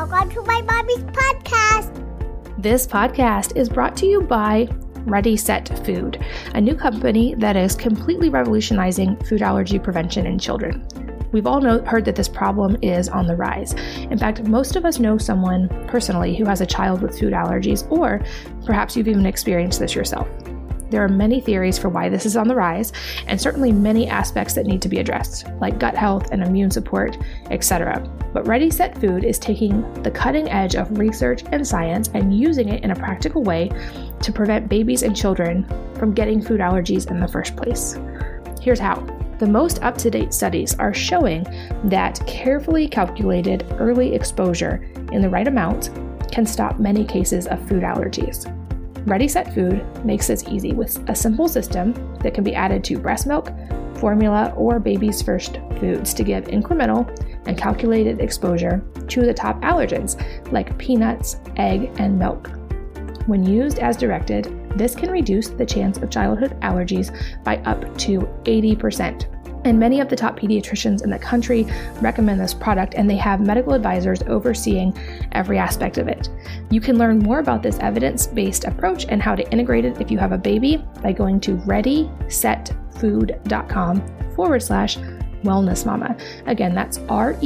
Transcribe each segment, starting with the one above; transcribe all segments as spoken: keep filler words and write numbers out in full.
Welcome to my mommy's podcast. This podcast is brought to you by Ready Set Food, a new company that is completely revolutionizing food allergy prevention in children. We've all know, heard that this problem is on the rise. In fact, most of us know someone personally who has a child with food allergies, or perhaps you've even experienced this yourself. There are many theories for why this is on the rise, and certainly many aspects that need to be addressed, like gut health and immune support, et cetera. But Ready Set Food is taking the cutting edge of research and science and using it in a practical way to prevent babies and children from getting food allergies in the first place. Here's how. The most up-to-date studies are showing that carefully calculated early exposure in the right amount can stop many cases of food allergies. Ready Set Food makes this easy with a simple system that can be added to breast milk, formula, or baby's first foods to give incremental and calculated exposure to the top allergens like peanuts, egg, and milk. When used as directed, this can reduce the chance of childhood allergies by up to eighty percent. And many of the top pediatricians in the country recommend this product, and they have medical advisors overseeing every aspect of it. You can learn more about this evidence-based approach and how to integrate it if you have a baby by going to readysetfood.com forward slash wellness mama. Again, that's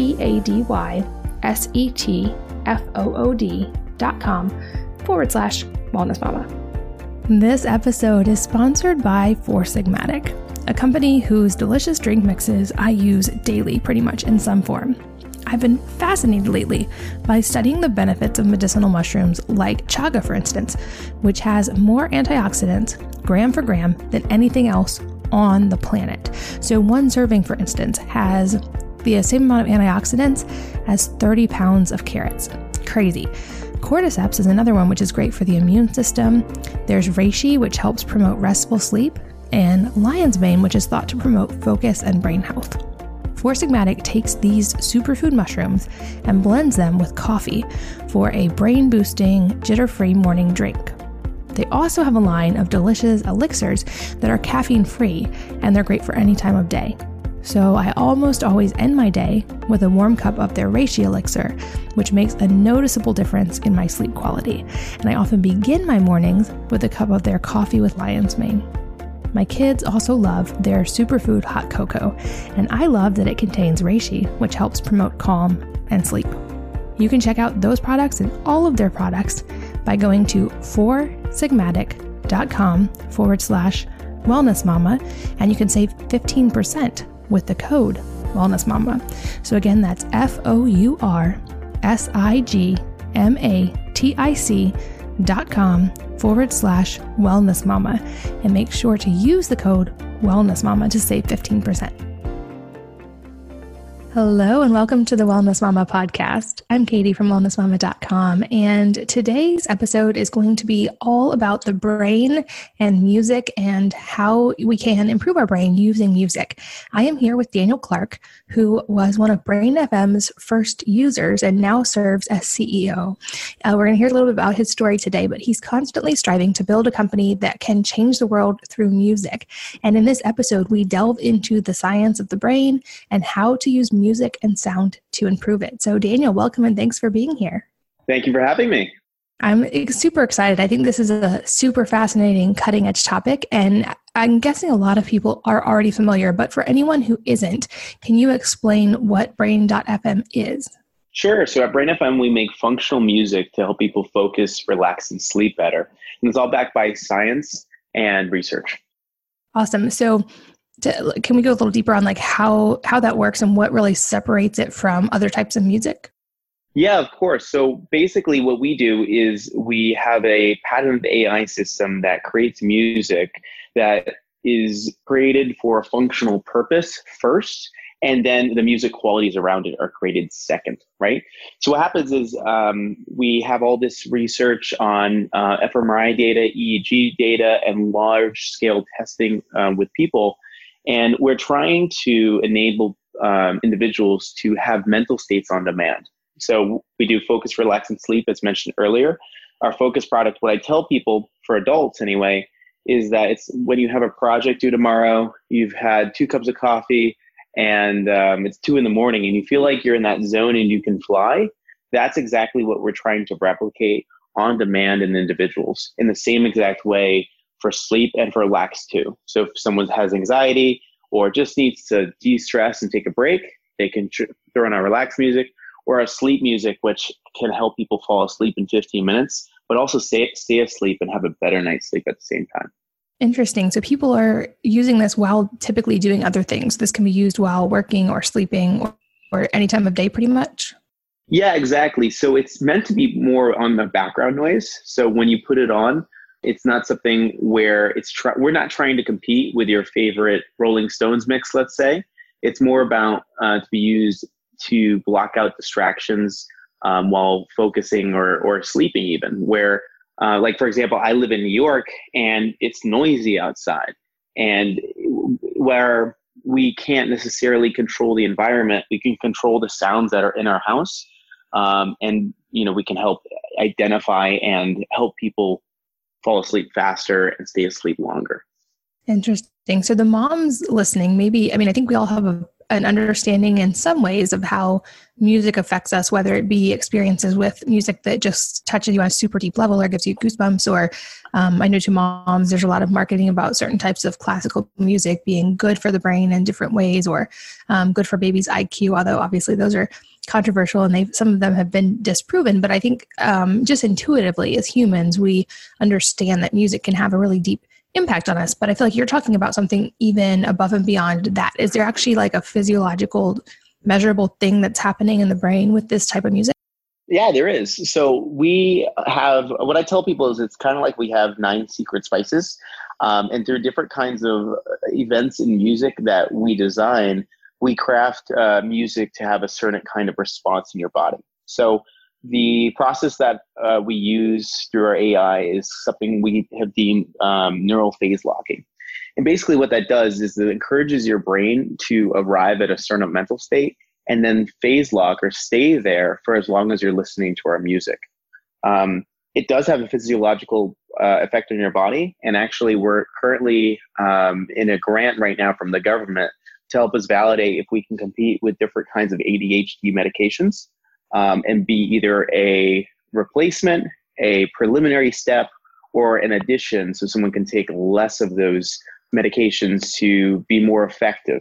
R-E-A-D-Y-S-E-T-F-O-O-D dot com forward slash wellness mama. This episode is sponsored by Four Sigmatic, a company whose delicious drink mixes I use daily pretty much in some form. I've been fascinated lately by studying the benefits of medicinal mushrooms like chaga, for instance, which has more antioxidants gram for gram than anything else on the planet. So one serving, for instance, has the same amount of antioxidants as thirty pounds of carrots. Crazy. Cordyceps is another one which is great for the immune system. There's reishi, which helps promote restful sleep, and lion's mane, which is thought to promote focus and brain health. Four Sigmatic takes these superfood mushrooms and blends them with coffee for a brain-boosting, jitter-free morning drink. They also have a line of delicious elixirs that are caffeine-free, and they're great for any time of day. So I almost always end my day with a warm cup of their reishi elixir, which makes a noticeable difference in my sleep quality. And I often begin my mornings with a cup of their coffee with lion's mane. My kids also love their superfood hot cocoa, and I love that it contains reishi, which helps promote calm and sleep. You can check out those products and all of their products by going to foursigmatic.com forward slash wellness mama, and you can save fifteen percent with the code wellness mama. So again, that's F O U R S I G M A T I C dot com forward slash wellness mama, and make sure to use the code wellness mama to save fifteen percent. Hello and welcome to the Wellness Mama podcast. I'm Katie from wellness mama dot com, and today's episode is going to be all about the brain and music and how we can improve our brain using music. I am here with Daniel Clark, who was one of Brain F M's first users and now serves as C E O. Uh, we're going to hear a little bit about his story today, but he's constantly striving to build a company that can change the world through music. And in this episode, we delve into the science of the brain and how to use music music and sound to improve it. So Daniel, welcome and thanks for being here. Thank you for having me. I'm super excited. I think this is a super fascinating cutting edge topic, and I'm guessing a lot of people are already familiar, but for anyone who isn't, can you explain what Brain dot F M is? Sure. So at Brain F M, we make functional music to help people focus, relax, and sleep better. And it's all backed by science and research. Awesome. So To, can we go a little deeper on like how, how that works and what really separates it from other types of music? Yeah, of course. So basically what we do is we have a patented A I system that creates music that is created for a functional purpose first, and then the music qualities around it are created second, right? So what happens is um, we have all this research on uh, f M R I data, E E G data, and large-scale testing uh, with people. And we're trying to enable um, individuals to have mental states on demand. So we do focus, relax, and sleep, as mentioned earlier. Our focus product, what I tell people, for adults anyway, is that it's when you have a project due tomorrow, you've had two cups of coffee, and um, it's two in the morning, and you feel like you're in that zone and you can fly. that's exactly what we're trying to replicate on demand in individuals in the same exact way for sleep and for lax too. So if someone has anxiety or just needs to de-stress and take a break, they can tr- throw on our relax music or a sleep music, which can help people fall asleep in fifteen minutes, but also stay, stay asleep and have a better night's sleep at the same time. Interesting. So people are using this while typically doing other things. This can be used while working or sleeping or, or any time of day pretty much. Yeah, exactly. So it's meant to be more on the background noise. So when you put it on, it's not something where it's try- we're not trying to compete with your favorite Rolling Stones mix, let's say. It's more about uh, to be used to block out distractions um, while focusing or, or sleeping even, where uh, like, for example, I live in New York and it's noisy outside, and where we can't necessarily control the environment, we can control the sounds that are in our house. Um, and, you know, we can help identify and help people fall asleep faster and stay asleep longer. Interesting. So the moms listening, maybe, I mean, I think we all have a, an understanding in some ways of how music affects us, whether it be experiences with music that just touches you on a super deep level or gives you goosebumps, or um, I know to moms, there's a lot of marketing about certain types of classical music being good for the brain in different ways, or um, good for babies' I Q, although obviously those are controversial and they some of them have been disproven. But I think um, just intuitively as humans, we understand that music can have a really deep impact on us. But I feel like you're talking about something even above and beyond that. Is there actually like a physiological, measurable thing that's happening in the brain with this type of music? Yeah, there is. So we have, what I tell people is it's kind of like we have nine secret spices. Um, and through different kinds of events in music that we design, we craft uh, music to have a certain kind of response in your body. So the process that uh, we use through our A I is something we have deemed um, neural phase locking. And basically what that does is it encourages your brain to arrive at a certain mental state and then phase lock or stay there for as long as you're listening to our music. Um, it does have a physiological uh, effect on your body. And actually, we're currently um, in a grant right now from the government to help us validate if we can compete with different kinds of A D H D medications um, and be either a replacement, a preliminary step, or an addition so someone can take less of those medications to be more effective.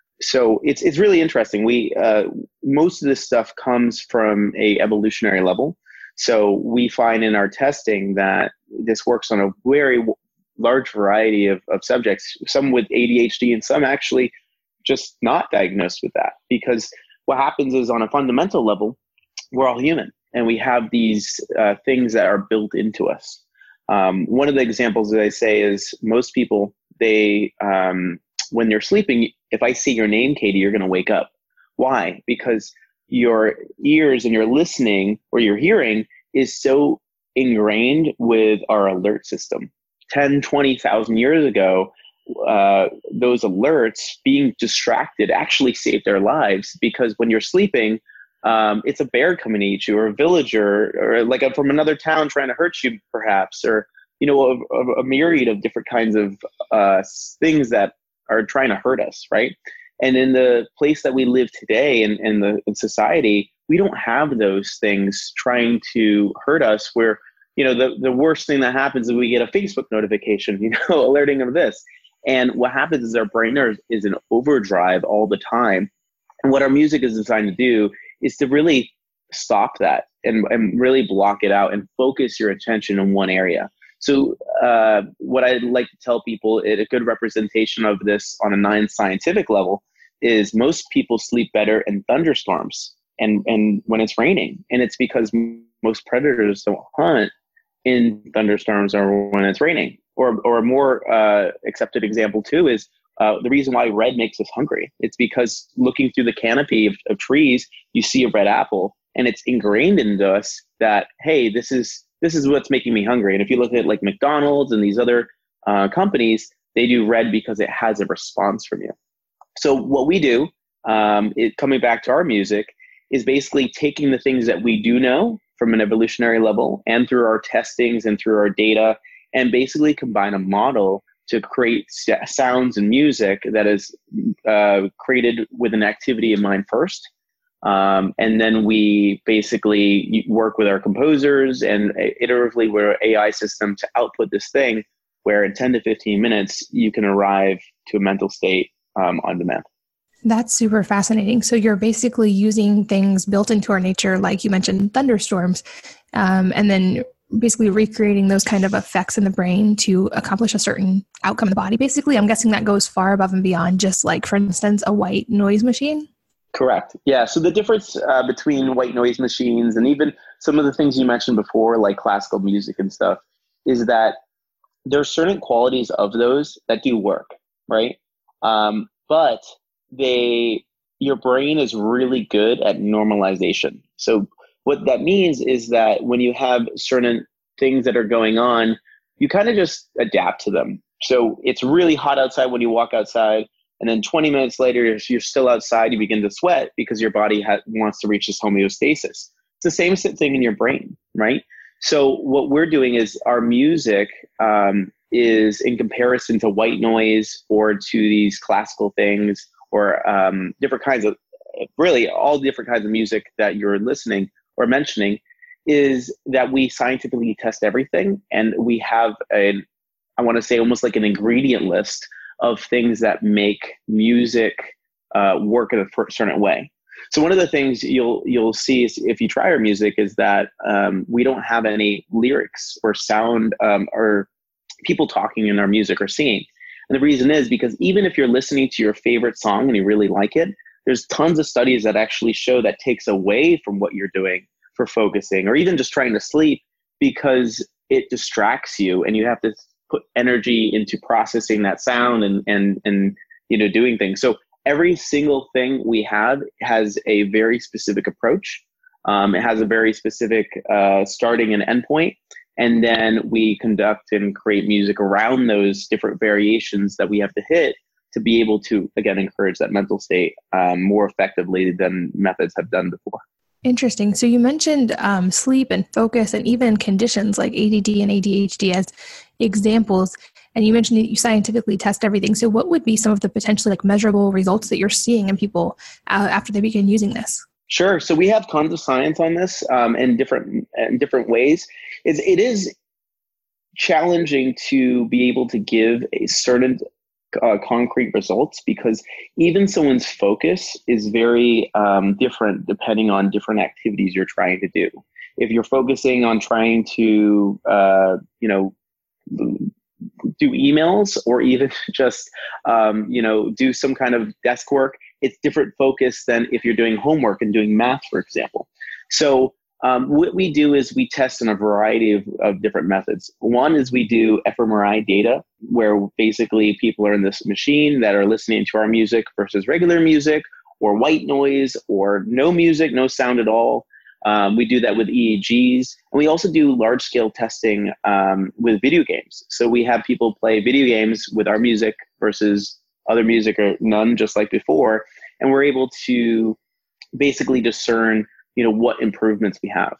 So it's it's really interesting. We uh, most of this stuff comes from a evolutionary level. So we find in our testing that this works on a very w- large variety of, of subjects, some with A D H D and some actually just not diagnosed with that. Because what happens is on a fundamental level, we're all human and we have these uh, things that are built into us. Um, one of the examples that I say is most people, they um, when you're sleeping, if I say your name, Katie, you're going to wake up. Why? Because your ears and your listening or your hearing is so ingrained with our alert system. ten, twenty thousand years ago, uh, those alerts, being distracted, actually saved their lives, because when you're sleeping, um, it's a bear coming to eat you, or a villager, or like a, from another town trying to hurt you, perhaps, or you know, a, a, a myriad of different kinds of uh, things that are trying to hurt us, right? And in the place that we live today in, in the in society, we don't have those things trying to hurt us, where, you know, the, the worst thing that happens is we get a Facebook notification, you know, alerting of this. And what happens is our brain is in overdrive all the time. And what our music is designed to do is to really stop that and, and really block it out and focus your attention in one area. So uh, what I'd like to tell people, a good representation of this on a non-scientific level, is most people sleep better in thunderstorms and, and when it's raining. And it's because most predators don't hunt in thunderstorms or when it's raining. Or, or a more uh, accepted example too is uh, the reason why red makes us hungry. It's because looking through the canopy of, of trees, you see a red apple, and it's ingrained into us that, hey, this is this is what's making me hungry. And if you look at like McDonald's and these other uh, companies, they do red because it has a response from you. So what we do, um, it, coming back to our music, is basically taking the things that we do know from an evolutionary level and through our testings and through our data, and basically combine a model to create sounds and music that is uh, created with an activity in mind first. Um, and then we basically work with our composers and iteratively with our A I system to output this thing where in ten to fifteen minutes, you can arrive to a mental state um, on demand. That's super fascinating. So you're basically using things built into our nature, like you mentioned, thunderstorms, um, and then basically recreating those kind of effects in the brain to accomplish a certain outcome in the body. Basically, I'm guessing that goes far above and beyond just like, for instance, a white noise machine. Correct. Yeah. So the difference uh, between white noise machines and even some of the things you mentioned before, like classical music and stuff, is that there are certain qualities of those that do work, right? Um, but they, your brain is really good at normalization. So what that means is that when you have certain things that are going on, you kind of just adapt to them. So it's really hot outside when you walk outside. And then twenty minutes later, you're still outside, you begin to sweat because your body ha- wants to reach this homeostasis. It's the same thing in your brain, right? So what we're doing is our music um, is in comparison to white noise or to these classical things or um, different kinds of, really all different kinds of music that you're listening or mentioning, is that we scientifically test everything. And we have a, I want to say almost like an ingredient list of things that make music uh, work in a certain way. So one of the things you'll you'll see is if you try our music is that um, we don't have any lyrics or sound um, or people talking in our music or singing. And the reason is because even if you're listening to your favorite song and you really like it, there's tons of studies that actually show that takes away from what you're doing for focusing or even just trying to sleep because it distracts you and you have to put energy into processing that sound and, and, and, you know, doing things. So every single thing we have has a very specific approach. Um, it has a very specific uh, starting and end point. And then we conduct and create music around those different variations that we have to hit to be able to, again, encourage that mental state um, more effectively than methods have done before. Interesting. So you mentioned um, sleep and focus and even conditions like A D D and A D H D as examples. And you mentioned that you scientifically test everything. So what would be some of the potentially like measurable results that you're seeing in people uh, after they begin using this? Sure. So we have tons of science on this um, in different in different ways. It's, it is challenging to be able to give a certain uh, concrete results because even someone's focus is very um, different depending on different activities you're trying to do. If you're focusing on trying to, uh, you know, do emails or even just, um, you know, do some kind of desk work, it's different focus than if you're doing homework and doing math, for example. So um, what we do is we test in a variety of, of different methods. One is we do fMRI data, where basically people are in this machine that are listening to our music versus regular music or white noise or no music, no sound at all. Um, we do that with E E Gs. And we also do large scale testing um, with video games. So we have people play video games with our music versus other music or none, just like before. And we're able to basically discern, you know, what improvements we have.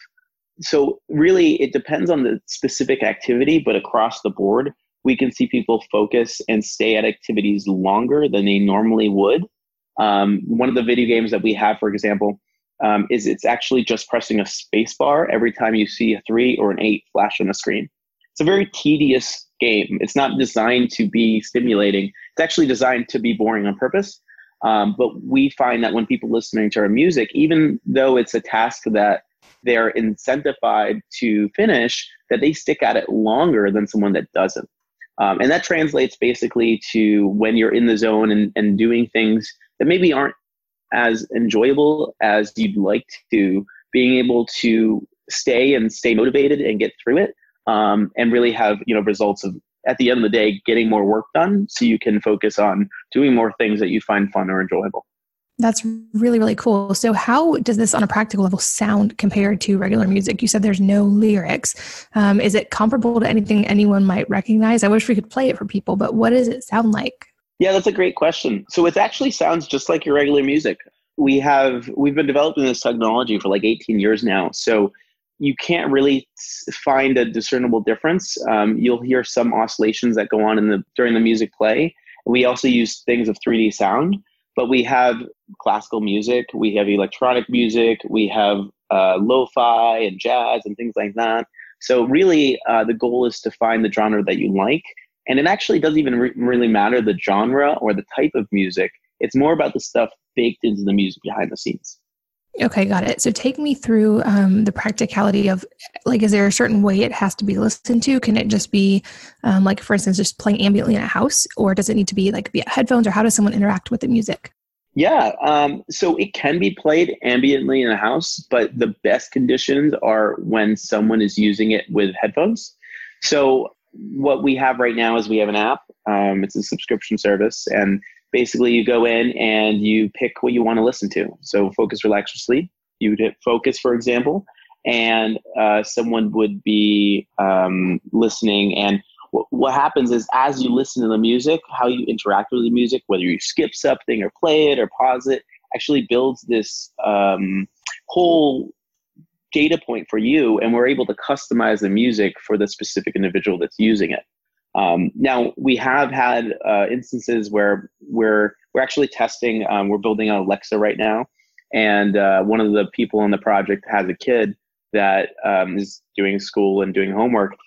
So really it depends on the specific activity, but across the board, we can see people focus and stay at activities longer than they normally would. Um, one of the video games that we have, for example, um, is it's actually just pressing a space bar every time you see a three or an eight flash on the screen. It's a very tedious game. It's not designed to be stimulating. It's actually designed to be boring on purpose. Um, but we find that when people listening to our music, even though it's a task that they're incentivized to finish, that they stick at it longer than someone that doesn't. Um, and that translates basically to when you're in the zone and, and doing things that maybe aren't as enjoyable as you'd like to, being able to stay and stay motivated and get through it, um, and really have, you know, results of, at the end of the day, getting more work done so you can focus on doing more things that you find fun or enjoyable. That's really, really cool. So how does this on a practical level sound compared to regular music? You said there's no lyrics. Um, is it comparable to anything anyone might recognize? I wish we could play it for people, but what does it sound like? Yeah, that's a great question. So it actually sounds just like your regular music. We have, we've been developing this technology for like eighteen years now. So you can't really find a discernible difference. Um, you'll hear some oscillations that go on in the during the music play. We also use things of three D sound, But we have classical music, we have electronic music, we have uh, lo-fi and jazz and things like that. So really, uh, the goal is to find the genre that you like. And it actually doesn't even re- really matter the genre or the type of music. It's more about the stuff baked into the music behind the scenes. Okay, got it. So take me through um, the practicality of, like, is there a certain way it has to be listened to? Can it just be, um, like, for instance, just playing ambiently in a house? Or does it need to be like via headphones? Or how does someone interact with the music? Yeah, um, so it can be played ambiently in a house, but the best conditions are when someone is using it with headphones. So what we have right now is we have an app. Um, it's a subscription service. And basically you go in and you pick what you want to listen to. So focus, relax, or sleep. You would hit focus, for example, and uh, someone would be um, listening. And w- what happens is as you listen to the music, how you interact with the music, whether you skip something or play it or pause it, actually builds this um, whole data point for you. And we're able to customize the music for the specific individual that's using it. Um, now, we have had uh, instances where we're we're actually testing. Um, we're building out Alexa right now, and uh, one of the people on the project has a kid that um, is doing school and doing homework,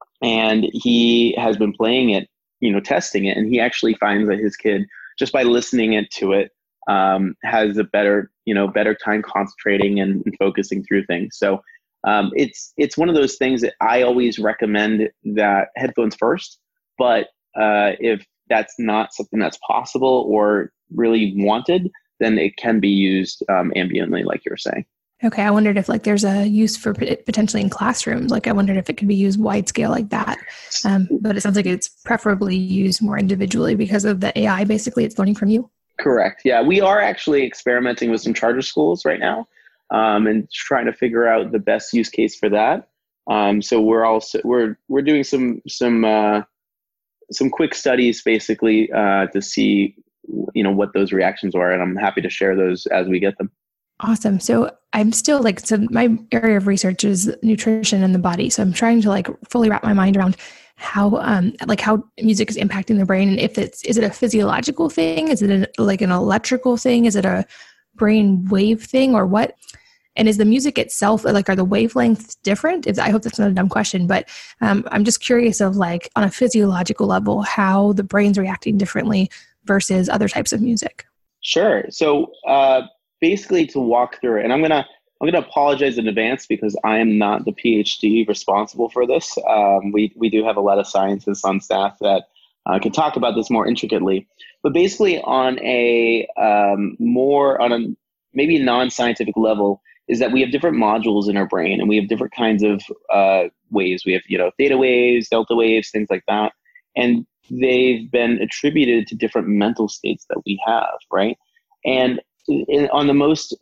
and he has been playing it, you know, testing it, and he actually finds that his kid, just by listening it to it, um, has a better, you know, better time concentrating and, and focusing through things. So um, it's it's one of those things that I always recommend that headphones first. But uh, if that's not something that's possible or really wanted, then it can be used um, ambiently, like you were saying. Okay, I wondered if like there's a use for potentially in classrooms. Like I wondered if it could be used wide scale like that. Um, but it sounds like it's preferably used more individually because of the A I. Basically, it's learning from you. Correct. Yeah, we are actually experimenting with some charter schools right now um, and trying to figure out the best use case for that. Um, so we're also we're we're doing some some. Uh, some quick studies basically uh, to see, you know, what those reactions are. And I'm happy to share those as we get them. Awesome. So I'm still like, so my area of research is nutrition in the body. So I'm trying to like fully wrap my mind around how, um, like how music is impacting the brain. And if it's, is it a physiological thing? Is it an, like an electrical thing? Is it a brain wave thing or what? And is the music itself, like, are the wavelengths different? If, I hope that's not a dumb question, but um, I'm just curious of like on a physiological level, how the brain's reacting differently versus other types of music. Sure. So uh, basically to walk through it, and I'm going to, I'm going to apologize in advance because I am not the PhD responsible for this. Um, we, we do have a lot of scientists on staff that uh, can talk about this more intricately, but basically on a um, more, on a maybe non-scientific level, is that we have different modules in our brain and we have different kinds of uh, waves. We have, you know, theta waves, delta waves, things like that. And they've been attributed to different mental states that we have, right? And in, on the most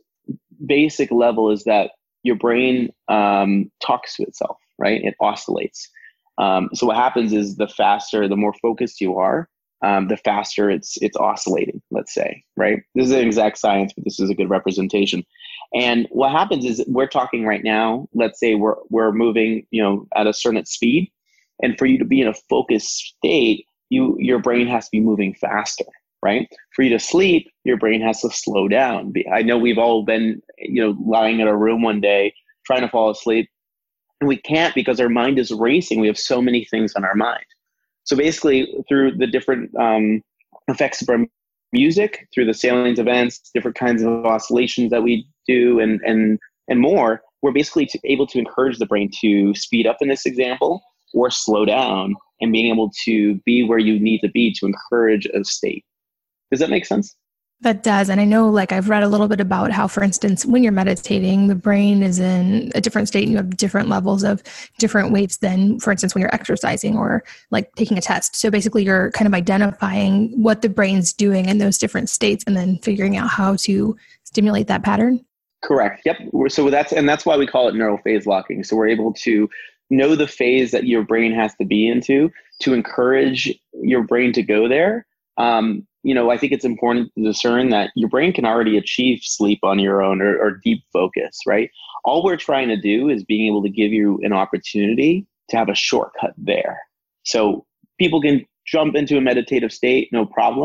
basic level is that your brain um, talks to itself, right? It oscillates. Um, so what happens is the faster, the more focused you are, um, the faster it's it's oscillating, let's say, right? This is an exact science, but this is a good representation. And what happens is we're talking right now, let's say we're we're moving, you know, at a certain speed. And for you to be in a focused state, you your brain has to be moving faster, right? For you to sleep, your brain has to slow down. I know we've all been, you know, lying in a room one day trying to fall asleep, and we can't because our mind is racing. We have so many things on our mind. So basically, through the different um, effects of our music, through the salient events, different kinds of oscillations that we do, and and and more, we're basically to, able to encourage the brain to speed up in this example or slow down, and being able to be where you need to be to encourage a state. Does that make sense? That does. And I know, like, I've read a little bit about how, for instance, when you're meditating, the brain is in a different state and you have different levels of different waves than, for instance, when you're exercising or like taking a test. So basically you're kind of identifying what the brain's doing in those different states and then figuring out how to stimulate that pattern. Correct. Yep. So that's, and that's why we call it neural phase locking. So we're able to know the phase that your brain has to be into to encourage your brain to go there. Um, you know, I think it's important to discern that your brain can already achieve sleep on your own, or, or deep focus, right? All we're trying to do is being able to give you an opportunity to have a shortcut there. So people can jump into a meditative state, no problem.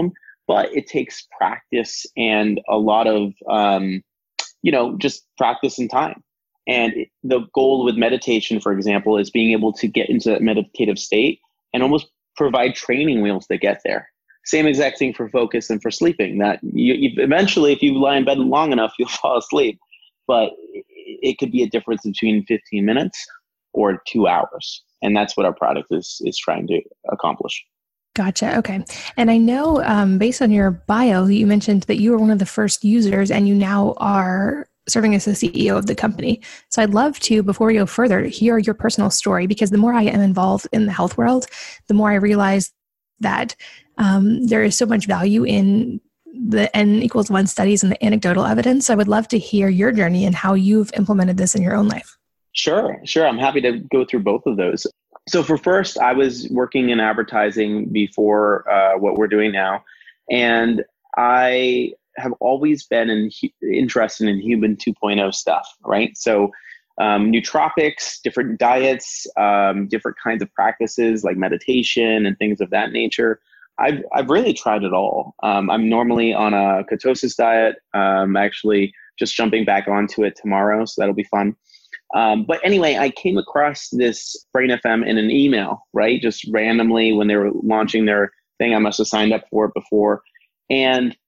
but it takes practice and a lot of, um, you know, just practice and time. And the goal with meditation, for example, is being able to get into that meditative state and almost provide training wheels to get there. Same exact thing for focus and for sleeping, that you, you eventually, if you lie in bed long enough, you'll fall asleep. But it could be a difference between fifteen minutes or two hours. And that's what our product is, is trying to accomplish. Gotcha. Okay. And I know um, based on your bio, you mentioned that you were one of the first users and you now are serving as the C E O of the company. So I'd love to, before we go further, hear your personal story, because the more I am involved in the health world, the more I realize that um, there is so much value in the N equals one studies and the anecdotal evidence. So I would love to hear your journey and how you've implemented this in your own life. Sure, sure. I'm happy to go through both of those. So for first, I was working in advertising before uh, what we're doing now. And I have always been in, interested in human two point oh stuff, right? So um, nootropics, different diets, um, different kinds of practices like meditation and things of that nature. I've, I've really tried it all. Um, I'm normally on a ketosis diet. Um, actually just jumping back onto it tomorrow, so that'll be fun. Um, but anyway, I came across this Brain F M in an email, right? Just randomly when they were launching their thing. I must have signed up for it before. And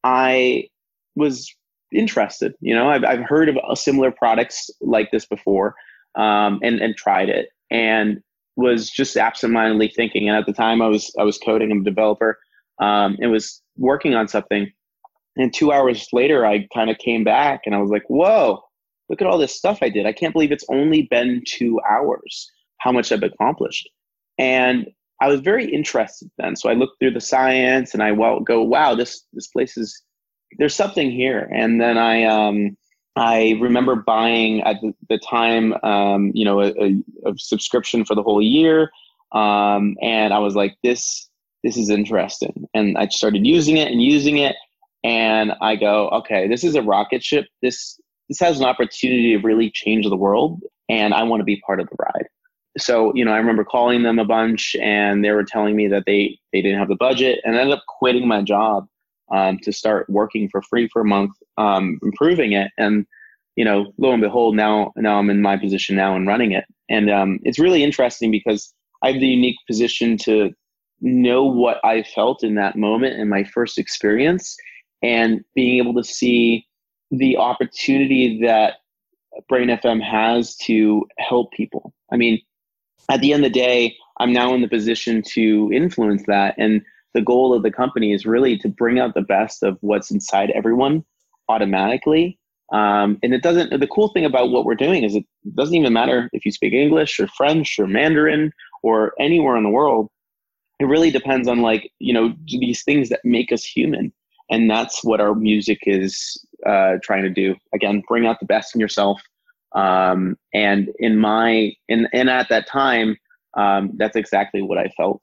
I was interested. You know, I've, I've heard of similar products like this before, um, and, and tried it, and was just absentmindedly thinking. And at the time I was, I was coding, I'm a developer, um, and was working on something. And two hours later, I kind of came back and I was like, whoa, look at all this stuff I did. I can't believe it's only been two hours, how much I've accomplished. And I was very interested then. So I looked through the science and I well, go, wow, this, this place is, there's something here. And then I, um, I remember buying at the, the time, um, you know, a, a, a subscription for the whole year. Um, and I was like, this, this is interesting. And I started using it and using it. And I go, okay, this is a rocket ship. This, this has an opportunity to really change the world. And I want to be part of the ride. So, you know, I remember calling them a bunch and they were telling me that they, they didn't have the budget, and I ended up quitting my job um, to start working for free for a month, um, improving it. And, you know, lo and behold, now, now I'm in my position now and running it. And um, it's really interesting because I have the unique position to know what I felt in that moment in my first experience, and being able to see the opportunity that Brain F M has to help people. I mean, at the end of the day, I'm now in the position to influence that. And the goal of the company is really to bring out the best of what's inside everyone automatically. Um, and it doesn't, the cool thing about what we're doing is it doesn't even matter if you speak English or French or Mandarin or anywhere in the world. It really depends on, like, you know, these things that make us human. And that's what our music is uh, trying to do. Again, bring out the best in yourself. Um, and in my, in, and at that time, um, that's exactly what I felt.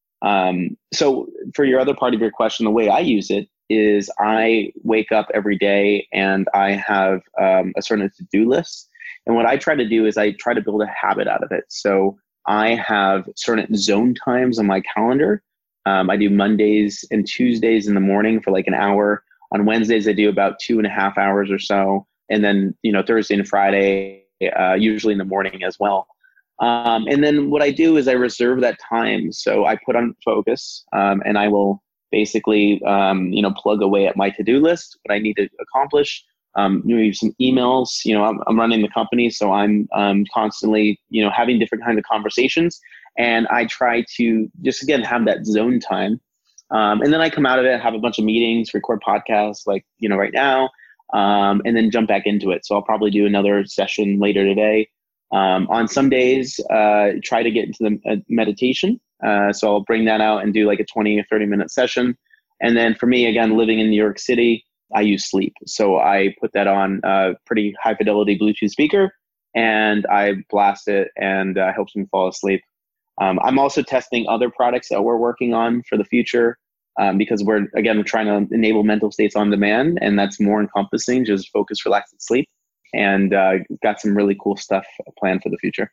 Um, so for your other part of your question, the way I use it is I wake up every day and I have um, a certain to-do list. And what I try to do is I try to build a habit out of it. So I have certain zone times on my calendar. Um, I do Mondays and Tuesdays in the morning for like an hour. On Wednesdays, I do about two and a half hours or so. And then, you know, Thursday and Friday, uh, usually in the morning as well. Um, and then what I do is I reserve that time. So I put on focus um, and I will basically, um, you know, plug away at my to-do list, what I need to accomplish. Um, maybe some emails, you know, I'm, I'm running the company, so I'm um, constantly, you know, having different kinds of conversations. And I try to just, again, have that zone time. Um, and then I come out of it, have a bunch of meetings, record podcasts like, you know, right now, um, and then jump back into it. So I'll probably do another session later today. Um, on some days, uh, try to get into the uh, meditation. Uh, so I'll bring that out and do like a twenty or thirty minute session. And then for me, again, living in New York City, I use sleep. So I put that on a pretty high fidelity Bluetooth speaker and I blast it, and uh, helps me fall asleep. Um, I'm also testing other products that we're working on for the future, um, because we're, again, trying to enable mental states on demand, and that's more encompassing just focus, relax, and sleep. And uh, got some really cool stuff planned for the future.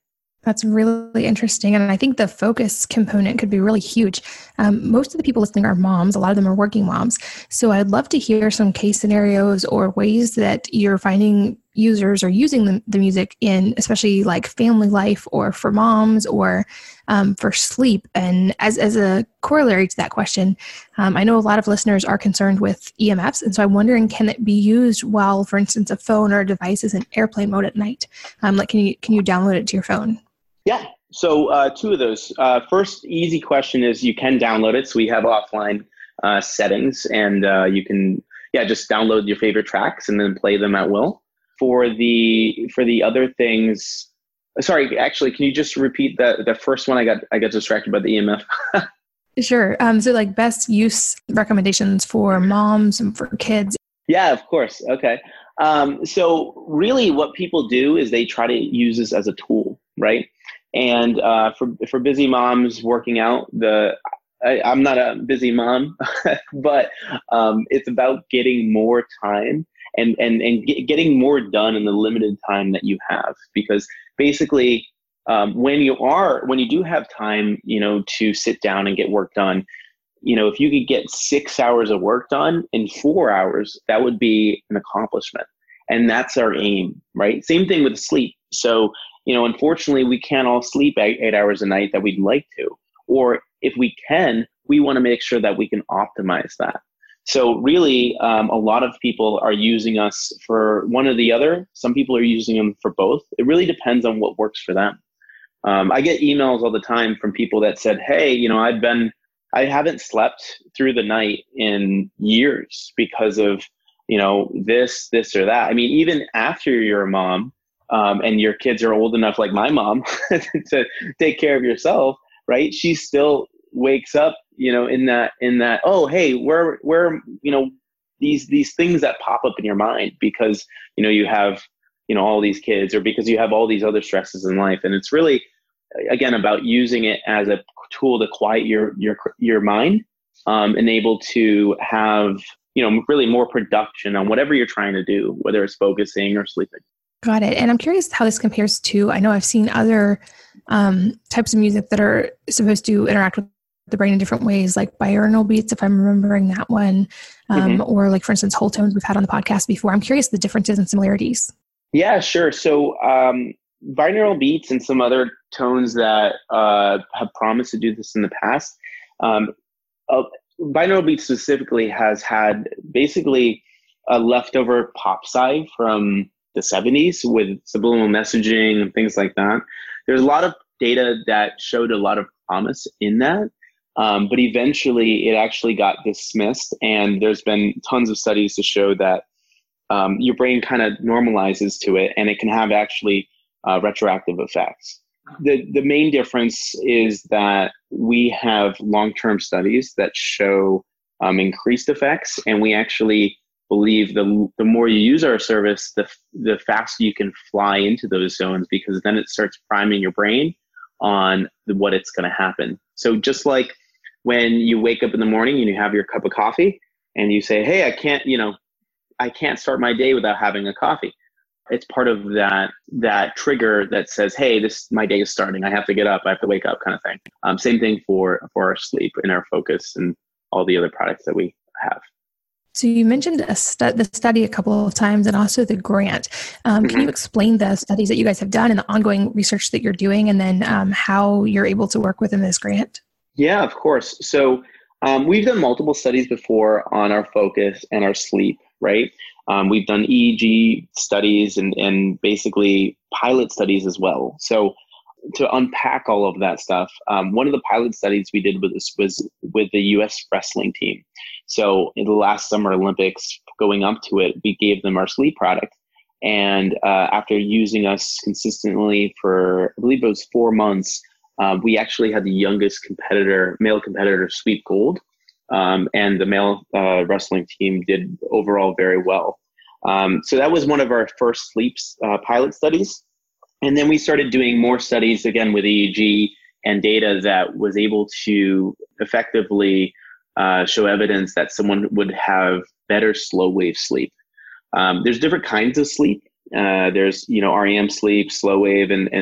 That's really interesting. And I think the focus component could be really huge. Um, most of the people listening are moms. A lot of them are working moms. So I'd love to hear some case scenarios or ways that you're finding users are using the, the music in, especially like family life or for moms or um, for sleep. And as, as a corollary to that question, um, I know a lot of listeners are concerned with E M Fs. And so I'm wondering, can it be used while, for instance, a phone or a device is in airplane mode at night? Um, like, can you, can you download it to your phone? Yeah. So uh, two of those. Uh, first, easy question is you can download it. So we have offline uh, settings, and uh, you can, yeah, just download your favorite tracks and then play them at will. For the for the other things, sorry, actually, can you just repeat the the first one? I got I got distracted by the E M F. Sure. Um, so like best use recommendations for moms and for kids. Yeah, of course. Okay. Um, so really what people do is they try to use this as a tool, right? And uh, for for busy moms working out, the I, I'm not a busy mom, but um, it's about getting more time and and and get, getting more done in the limited time that you have. Because basically, um, when you are when you do have time, you know, to sit down and get work done, you know, if you could get six hours of work done in four hours, that would be an accomplishment. And that's our aim, right? Same thing with sleep. So, you know, unfortunately, we can't all sleep eight, eight hours a night that we'd like to. Or if we can, we want to make sure that we can optimize that. So really, um, a lot of people are using us for one or the other. Some people are using them for both. It really depends on what works for them. Um, I get emails all the time from people that said, hey, you know, I've been, I haven't slept through the night in years because of, you know, this, this or that. I mean, even after you're a mom, um, and your kids are old enough, like my mom, to take care of yourself, right? She still wakes up, you know, in that, in that, oh, hey, where, where, you know, these, these things that pop up in your mind because, you know, you have, you know, all these kids or because you have all these other stresses in life. And it's really, again, about using it as a tool to quiet your, your, your mind, um, and able to have, you know, really more production on whatever you're trying to do, whether it's focusing or sleeping. Got it. And I'm curious how this compares to, I know I've seen other um, types of music that are supposed to interact with the brain in different ways, like binaural beats, if I'm remembering that one, um, mm-hmm. or like, for instance, whole tones we've had on the podcast before. I'm curious the differences and similarities. Yeah, sure. So um, binaural beats and some other tones that uh, have promised to do this in the past, um, uh, binaural beats specifically has had basically a leftover pop side from the seventies with subliminal messaging and things like that. There's a lot of data that showed a lot of promise in that, um, but eventually it actually got dismissed. And there's been tons of studies to show that um, your brain kind of normalizes to it, and it can have actually uh, retroactive effects. The the main difference is that we have long-term studies that show um, increased effects, and we actually believe the the more you use our service, the the faster you can fly into those zones, because then it starts priming your brain on the, what it's going to happen. So just like when you wake up in the morning and you have your cup of coffee and you say, hey, I can't, you know, I can't start my day without having a coffee. It's part of that that trigger that says, hey, this my day is starting. I have to get up. I have to wake up, kind of thing. Um, same thing for for our sleep and our focus and all the other products that we have. So you mentioned a stu- the study a couple of times and also the grant. Um, mm-hmm. Can you explain the studies that you guys have done and the ongoing research that you're doing, and then um, how you're able to work within this grant? Yeah, of course. So um, we've done multiple studies before on our focus and our sleep, right? Um, we've done E E G studies and, and basically pilot studies as well. So to unpack all of that stuff, um, one of the pilot studies we did with this was with the U S wrestling team. So in the last Summer Olympics, going up to it, we gave them our sleep product. And uh, after using us consistently for, I believe it was four months, uh, we actually had the youngest competitor, male competitor, sweep gold. Um, and the male uh, wrestling team did overall very well. Um, so that was one of our first sleep uh, pilot studies. And then we started doing more studies, again, with E E G and data that was able to effectively uh, show evidence that someone would have better slow wave sleep. Um, there's different kinds of sleep. Uh, there's, you know, R E M sleep, slow wave, and, and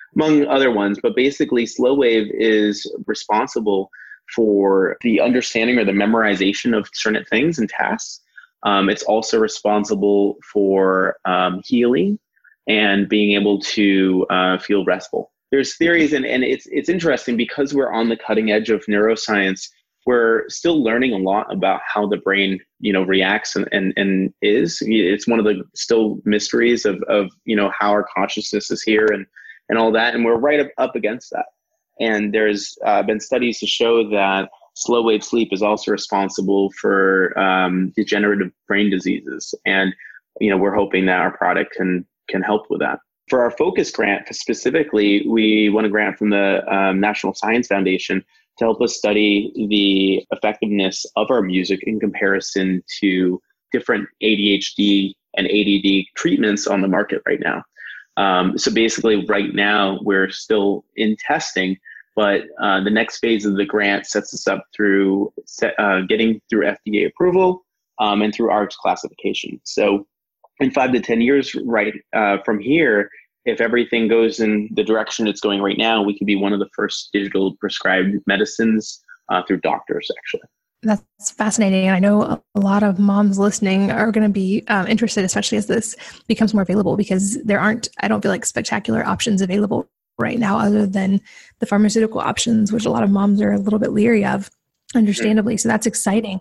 among other ones. But basically, Slow Wave is responsible for the understanding or the memorization of certain things and tasks. Um, it's also responsible for um, healing and being able to uh, feel restful. There's theories, and, and it's it's interesting because we're on the cutting edge of neuroscience. We're still learning a lot about how the brain, you know, reacts and, and, and is. It's one of the still mysteries of, of, you know, how our consciousness is here and, and all that. And we're right up, up against that. And there's uh, been studies to show that slow wave sleep is also responsible for um, degenerative brain diseases. And, you know, we're hoping that our product can can help with that. For our focus grant specifically, we won a grant from the um, National Science Foundation to help us study the effectiveness of our music in comparison to different A D H D and A D D treatments on the market right now. Um, so basically right now we're still in testing, but uh, the next phase of the grant sets us up through uh, getting through F D A approval um, and through A R C classification. So in five to ten years right uh, from here, if everything goes in the direction it's going right now, we could be one of the first digital prescribed medicines uh, through doctors, actually. That's fascinating. And I know a lot of moms listening are going to be um, interested, especially as this becomes more available, because there aren't, I don't feel like, spectacular options available right now other than the pharmaceutical options, which a lot of moms are a little bit leery of, understandably. So that's exciting.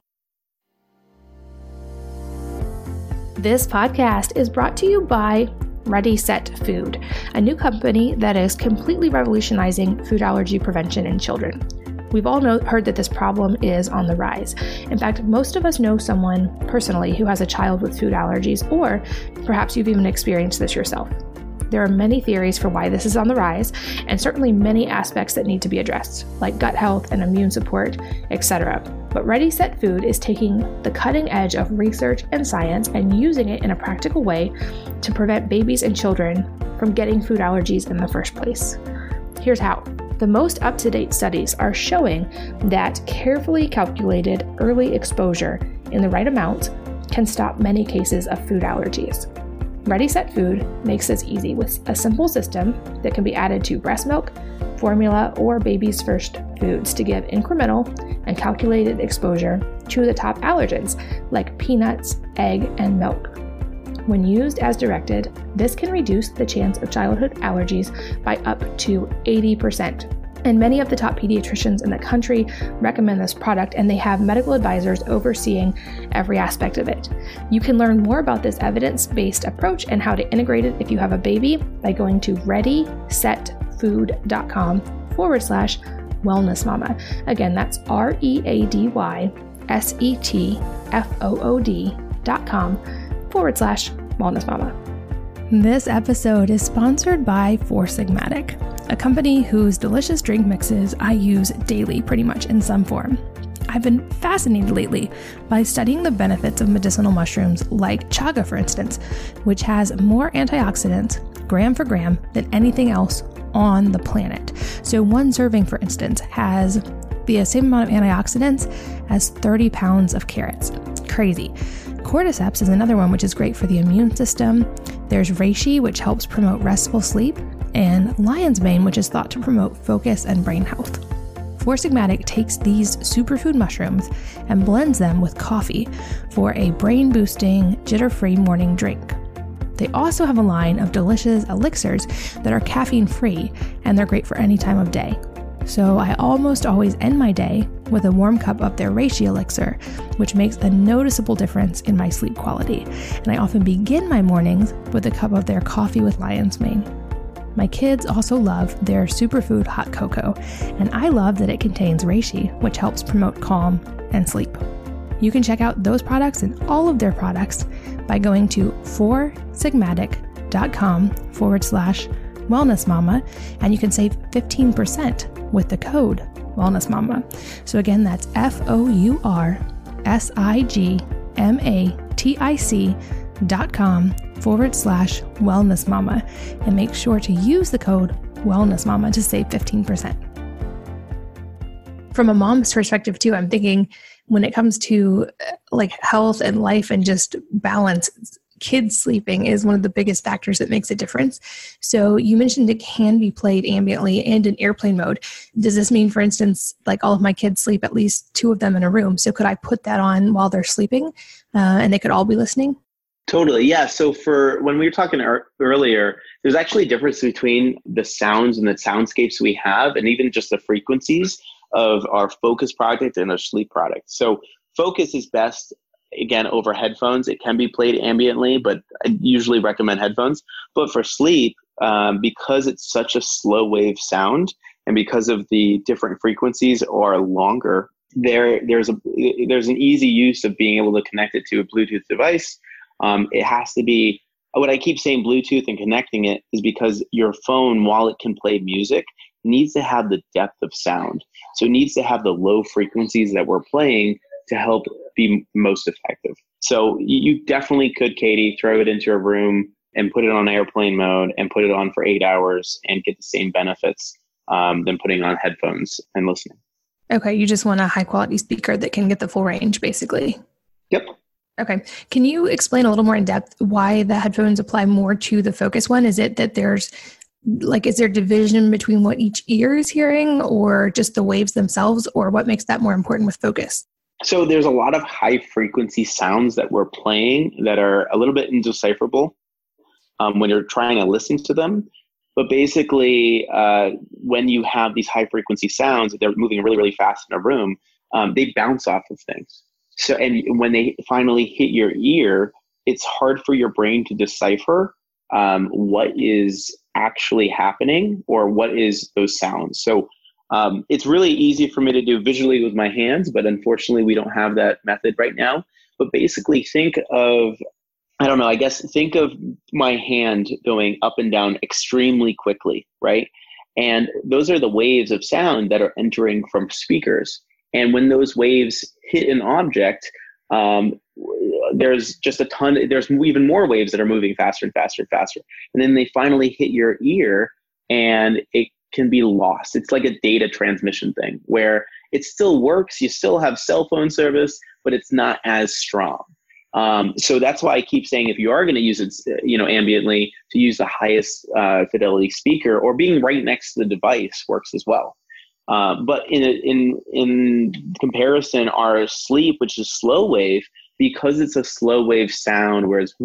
This podcast is brought to you by Ready Set Food, a new company that is completely revolutionizing food allergy prevention in children. We've all know, heard that this problem is on the rise. In fact, most of us know someone personally who has a child with food allergies, or perhaps you've even experienced this yourself. There are many theories for why this is on the rise, and certainly many aspects that need to be addressed, like gut health and immune support, et cetera. But Ready Set Food is taking the cutting edge of research and science and using it in a practical way to prevent babies and children from getting food allergies in the first place. Here's how. The most up-to-date studies are showing that carefully calculated early exposure in the right amount can stop many cases of food allergies. Ready Set Food makes this easy with a simple system that can be added to breast milk, formula, or baby's first foods to give incremental and calculated exposure to the top allergens like peanuts, egg, and milk. When used as directed, this can reduce the chance of childhood allergies by up to eighty percent. And many of the top pediatricians in the country recommend this product, and they have medical advisors overseeing every aspect of it. You can learn more about this evidence-based approach and how to integrate it if you have a baby by going to readysetfood.com forward slash wellness mama. Again, that's R-E-A-D-Y-S-E-T-F-O-O-D dot com forward slash wellness mama. This episode is sponsored by Four Sigmatic, a company whose delicious drink mixes I use daily pretty much in some form. I've been fascinated lately by studying the benefits of medicinal mushrooms like chaga, for instance, which has more antioxidants gram for gram than anything else on the planet. So one serving, for instance, has the same amount of antioxidants as thirty pounds of carrots. Crazy. Cordyceps is another one which is great for the immune system. There's reishi, which helps promote restful sleep, and lion's mane, which is thought to promote focus and brain health. Four Sigmatic takes these superfood mushrooms and blends them with coffee for a brain-boosting, jitter-free morning drink. They also have a line of delicious elixirs that are caffeine-free, and they're great for any time of day. So I almost always end my day with a warm cup of their reishi elixir, which makes a noticeable difference in my sleep quality. And I often begin my mornings with a cup of their coffee with lion's mane. My kids also love their superfood hot cocoa, and I love that it contains reishi, which helps promote calm and sleep. You can check out those products and all of their products by going to foursigmatic.com forward slash wellness mama, and you can save fifteen percent with the code wellness mama. So again, that's F-O-U-R-S-I-G-M-A-T-I-C dot com forward slash wellness mama, and make sure to use the code wellness mama to save fifteen percent. From a mom's perspective too, I'm thinking when it comes to like health and life and just balance, kids sleeping is one of the biggest factors that makes a difference. So you mentioned it can be played ambiently and in airplane mode. Does this mean, for instance, like all of my kids sleep, at least two of them in a room? So could I put that on while they're sleeping uh, and they could all be listening? Totally. Yeah. So for when we were talking er- earlier, there's actually a difference between the sounds and the soundscapes we have, and even just the frequencies of our Focus product and our Sleep product. So Focus is best, again, over headphones. It can be played ambiently, but I usually recommend headphones. But for Sleep, um, because it's such a slow wave sound, and because of the different frequencies are longer, there there's a there's an easy use of being able to connect it to a Bluetooth device. Um, it has to be, what I keep saying Bluetooth and connecting it is because your phone, while it can play music, needs to have the depth of sound. So it needs to have the low frequencies that we're playing to help be most effective. So you definitely could, Katie, throw it into a room and put it on airplane mode and put it on for eight hours and get the same benefits um, than putting on headphones and listening. Okay. You just want a high quality speaker that can get the full range, basically. Yep. Okay. Can you explain a little more in depth why the headphones apply more to the Focus one? Is it that there's like, is there division between what each ear is hearing, or just the waves themselves, or what makes that more important with Focus? So there's a lot of high frequency sounds that we're playing that are a little bit indecipherable um, when you're trying to listen to them. But basically, uh, when you have these high frequency sounds, they're moving really, really fast in a room, um, they bounce off of things. So, and when they finally hit your ear, it's hard for your brain to decipher um, what is actually happening or what is those sounds. So um, it's really easy for me to do visually with my hands, but unfortunately we don't have that method right now. But basically think of, I don't know, I guess think of my hand going up and down extremely quickly, right? And those are the waves of sound that are entering from speakers. And when those waves hit an object, um, there's just a ton, there's even more waves that are moving faster and faster and faster. And then they finally hit your ear and it can be lost. It's like a data transmission thing where it still works. You still have cell phone service, but it's not as strong. Um, so that's why I keep saying if you are going to use it, you know, ambiently, to use the highest uh, fidelity speaker, or being right next to the device works as well. Uh, but in in in comparison, our Sleep, which is slow wave, because it's a slow wave sound, whereas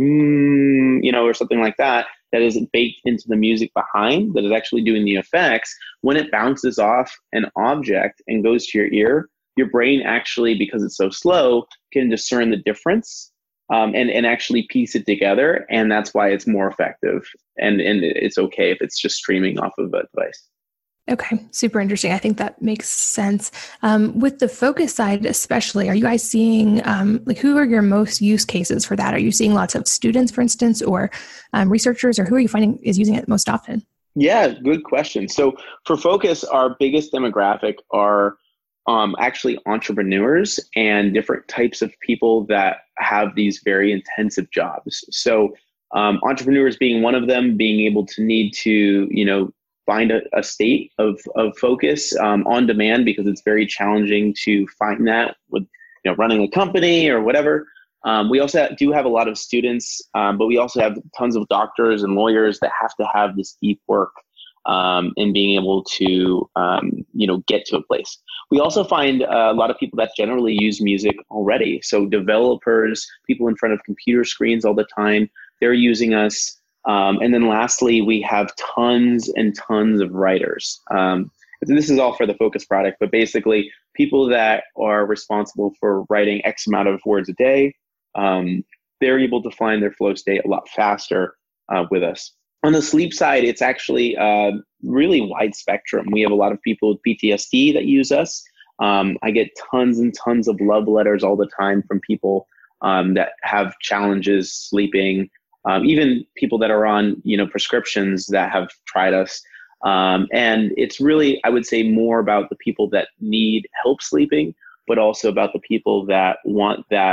mm, you know, or something like that, that is baked into the music behind, that is actually doing the effects. When it bounces off an object and goes to your ear, your brain actually, because it's so slow, can discern the difference um, and and actually piece it together, and that's why it's more effective. And and it's okay if it's just streaming off of a device. Okay, super interesting. I think that makes sense. Um, with the Focus side especially, are you guys seeing, um, like, who are your most use cases for that? Are you seeing lots of students, for instance, or um, researchers, or who are you finding is using it most often? Yeah, good question. So for Focus, our biggest demographic are um, actually entrepreneurs and different types of people that have these very intensive jobs. So um, entrepreneurs being one of them, being able to need to, you know, find a, a state of, of focus um, on demand, because it's very challenging to find that with, you know, running a company or whatever. Um, we also have, do have a lot of students, um, but we also have tons of doctors and lawyers that have to have this deep work um, in being able to, um, you know, get to a place. We also find uh, a lot of people that generally use music already. So developers, people in front of computer screens all the time, they're using us. Um, and then lastly, we have tons and tons of writers. Um, this is all for the Focus product, but basically people that are responsible for writing X amount of words a day, um, they're able to find their flow state a lot faster uh, with us. On the Sleep side, it's actually uh, really wide spectrum. We have a lot of people with P T S D that use us. Um, I get tons and tons of love letters all the time from people um, that have challenges sleeping. Um, even people that are on, you know, prescriptions that have tried us. Um, and it's really, I would say, more about the people that need help sleeping, but also about the people that want that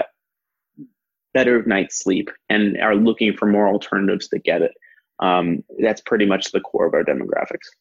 better night's sleep and are looking for more alternatives to get it. Um, that's pretty much the core of our demographics.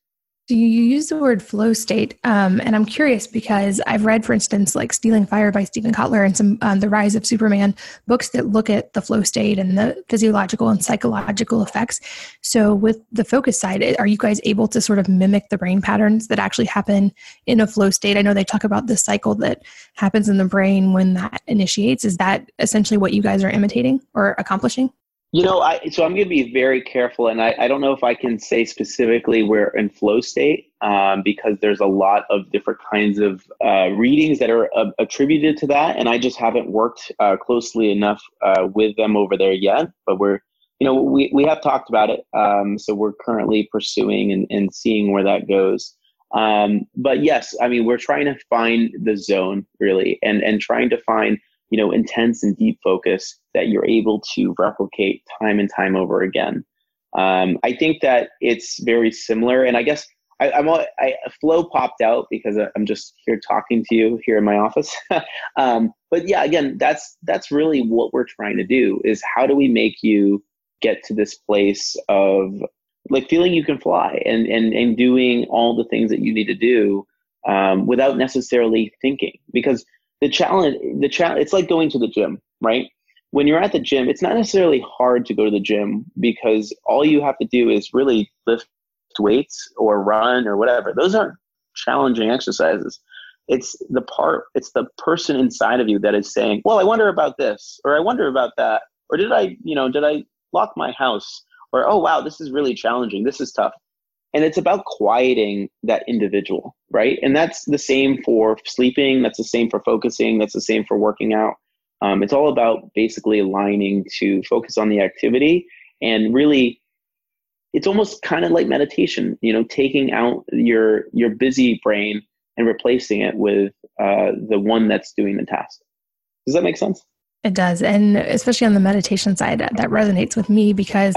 So you you use the word flow state, um, and I'm curious because I've read, for instance, like Stealing Fire by Stephen Kotler and some um, The Rise of Superman books that look at the flow state and the physiological and psychological effects. So with the focus side, are you guys able to sort of mimic the brain patterns that actually happen in a flow state? I know they talk about the cycle that happens in the brain when that initiates. Is that essentially what you guys are imitating or accomplishing? You know, I so I'm going to be very careful, and I, I don't know if I can say specifically we're in flow state um, because there's a lot of different kinds of uh, readings that are uh, attributed to that, and I just haven't worked uh, closely enough uh, with them over there yet. But we're, you know, we we have talked about it, um, so we're currently pursuing and, and seeing where that goes. Um, but yes, I mean, we're trying to find the zone really, and and trying to find, you know, intense and deep focus that you're able to replicate time and time over again. Um, I think that it's very similar. And I guess I, I'm all, I, flow popped out because I'm just here talking to you here in my office. um, but yeah, again, that's that's really what we're trying to do is how do we make you get to this place of like feeling you can fly and and, and doing all the things that you need to do um, without necessarily thinking. Because The challenge, the challenge, it's like going to the gym, right? When you're at the gym, it's not necessarily hard to go to the gym because all you have to do is really lift weights or run or whatever. Those aren't challenging exercises. It's the part, it's the person inside of you that is saying, well, I wonder about this, or I wonder about that, or did I, you know, did I lock my house? Or, oh, wow, this is really challenging. This is tough. And it's about quieting that individual, right? And that's the same for sleeping. That's the same for focusing. That's the same for working out. Um, it's all about basically aligning to focus on the activity. And really, it's almost kind of like meditation, you know, taking out your your busy brain and replacing it with uh, the one that's doing the task. Does that make sense? It does. And especially on the meditation side, that resonates with me because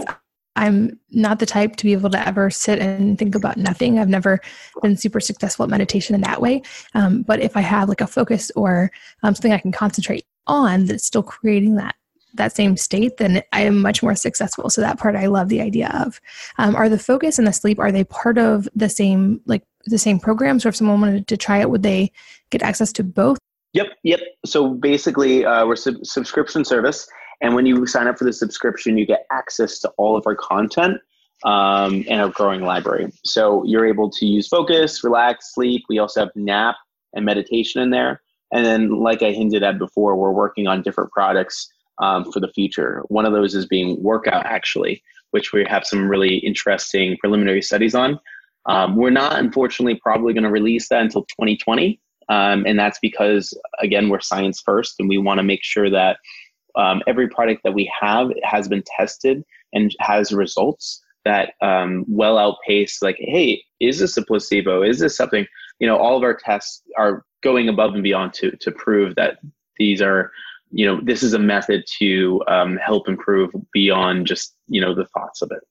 I'm not the type to be able to ever sit and think about nothing. I've never been super successful at meditation in that way. Um, but if I have like a focus or um, something I can concentrate on that's still creating that that same state, then I am much more successful. So that part I love the idea of. Um, are the focus and the sleep, are they part of the same like the same programs? Or if someone wanted to try it, would they get access to both? Yep, yep. So basically, uh, we're a sub- subscription service. And when you sign up for the subscription, you get access to all of our content um, and our growing library. So you're able to use focus, relax, sleep. We also have nap and meditation in there. And then, like I hinted at before, we're working on different products um, for the future. One of those is being workout, actually, which we have some really interesting preliminary studies on. Um, we're not, unfortunately, probably going to release that until twenty twenty. Um, and that's because, again, we're science first, and we want to make sure that Um, every product that we have has been tested and has results that um, well outpace, like, hey, is this a placebo? Is this something, you know, all of our tests are going above and beyond to to prove that these are, you know, this is a method to um, help improve beyond just, you know, the thoughts of it.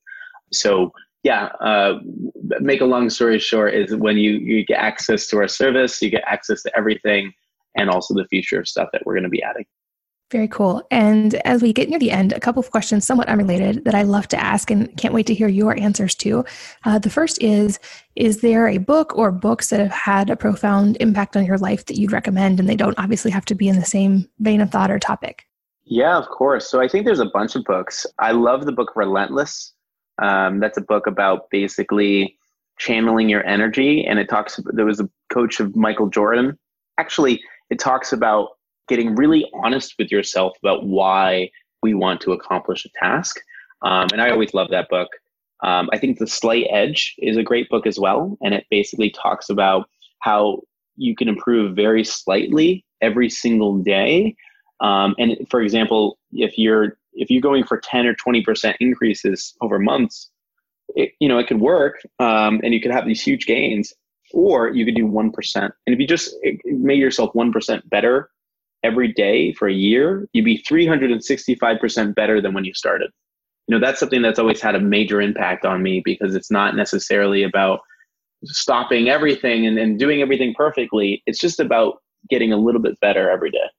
So yeah, uh, make a long story short is when you, you get access to our service, you get access to everything and also the future stuff that we're going to be adding. Very cool. And as we get near the end, a couple of questions somewhat unrelated that I love to ask and can't wait to hear your answers to. Uh, the first is, is there a book or books that have had a profound impact on your life that you'd recommend? And they don't obviously have to be in the same vein of thought or topic. Yeah, of course. So I think there's a bunch of books. I love the book Relentless. Um, that's a book about basically channeling your energy. And it talks, there was a coach of Michael Jordan. Actually, it talks about getting really honest with yourself about why we want to accomplish a task. Um, and I always love that book. Um, I think The Slight Edge is a great book as well. And it basically talks about how you can improve very slightly every single day. Um, and for example, if you're if you're going for ten or twenty percent increases over months, it, you know, it could work um, and you could have these huge gains, or you could do one percent. And if you just made yourself one percent better every day for a year, you'd be three hundred sixty-five percent better than when you started. You know, that's something that's always had a major impact on me because it's not necessarily about stopping everything and, and doing everything perfectly. It's just about getting a little bit better every day.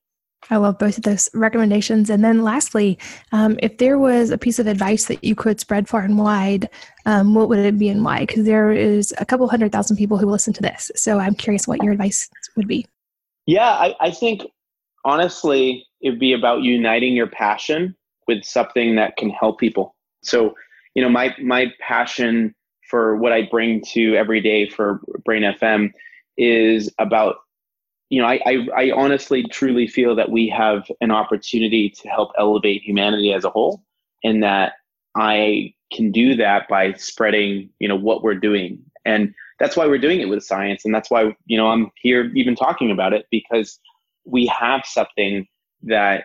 I love both of those recommendations. And then lastly, um, if there was a piece of advice that you could spread far and wide, um, what would it be and why? Because there is a couple hundred thousand people who listen to this. So I'm curious what your advice would be. Yeah, I, I think honestly, it'd be about uniting your passion with something that can help people. So, you know, my my passion for what I bring to every day for Brain F M is about, you know, I, I, I honestly truly feel that we have an opportunity to help elevate humanity as a whole, and that I can do that by spreading, you know, what we're doing. And that's why we're doing it with science. And that's why, you know, I'm here even talking about it, because we have something that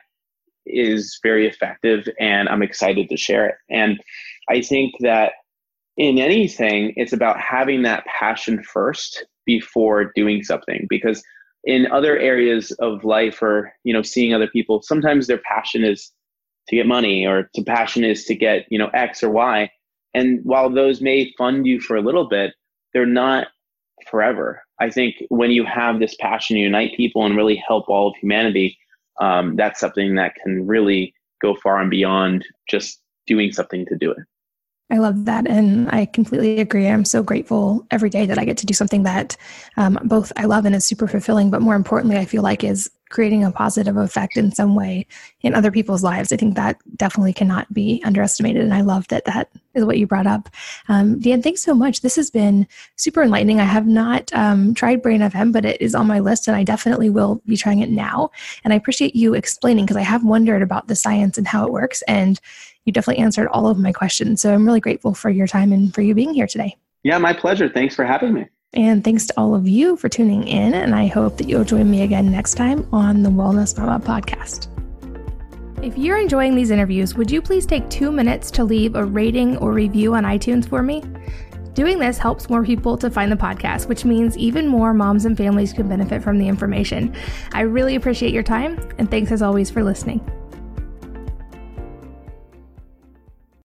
is very effective and I'm excited to share it. And I think that in anything, it's about having that passion first before doing something, because in other areas of life, or, you know, seeing other people, sometimes their passion is to get money, or to passion is to get, you know, X or Y. And while those may fund you for a little bit, they're not forever. I think when you have this passion to unite people and really help all of humanity, um, that's something that can really go far and beyond just doing something to do it. I love that. And I completely agree. I'm so grateful every day that I get to do something that um, both I love and is super fulfilling, but more importantly, I feel like is creating a positive effect in some way in other people's lives. I think that definitely cannot be underestimated. And I love that that is what you brought up. Um, Dan, thanks so much. This has been super enlightening. I have not um, tried Brain F M, but it is on my list and I definitely will be trying it now. And I appreciate you explaining, because I have wondered about the science and how it works. And you definitely answered all of my questions. So I'm really grateful for your time and for you being here today. Yeah, my pleasure. Thanks for having me. And thanks to all of you for tuning in. And I hope that you'll join me again next time on the Wellness Mama podcast. If you're enjoying these interviews, would you please take two minutes to leave a rating or review on iTunes for me? Doing this helps more people to find the podcast, which means even more moms and families can benefit from the information. I really appreciate your time, and thanks as always for listening.